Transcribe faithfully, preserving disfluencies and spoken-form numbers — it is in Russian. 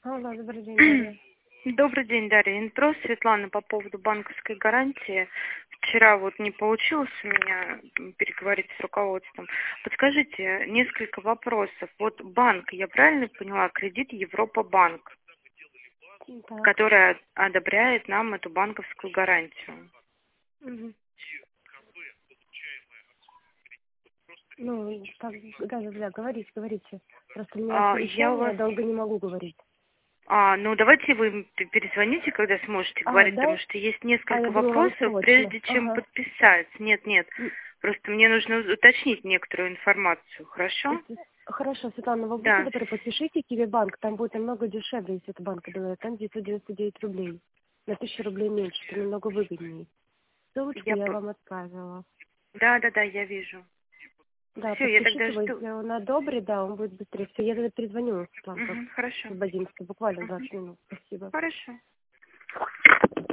Алло, добрый день, Дарья. Добрый день, Дарья. Интро, Светлана, по поводу банковской гарантии. Вчера вот не получилось у меня переговорить с руководством. Подскажите, несколько вопросов. Вот банк, я правильно поняла, кредит Европа-банк, Так. которая одобряет нам эту банковскую гарантию. Мгм. Ну, так, да, да, да, говорите, говорите. Просто у меня А, я у совещание, вас... я долго не могу говорить. А, ну давайте вы п- перезвоните, когда сможете А, говорить, потому да? что есть А, я несколько думала, вам вопросов, срочно. прежде чем Ага. подписать. Нет, нет, М, просто мне нужно уточнить некоторую информацию, хорошо? это- Хорошо, Светлана, вы будьте Да. добры, подпишите Киви-банк, там будет намного дешевле, если это банк делает, там девятьсот девяносто девять рублей. На тысячу рублей меньше, это намного выгоднее. Ссылочку Я... я по- вам отправила. Да, да, да, я вижу. Да, Все, я тогда подпишите его, жду. если он одобрит, да, он будет быстрее. Все, я тогда перезвоню, Светлана, как Мгм, хорошо. освободимся, буквально Мгм, двадцать минут. Спасибо. хорошо.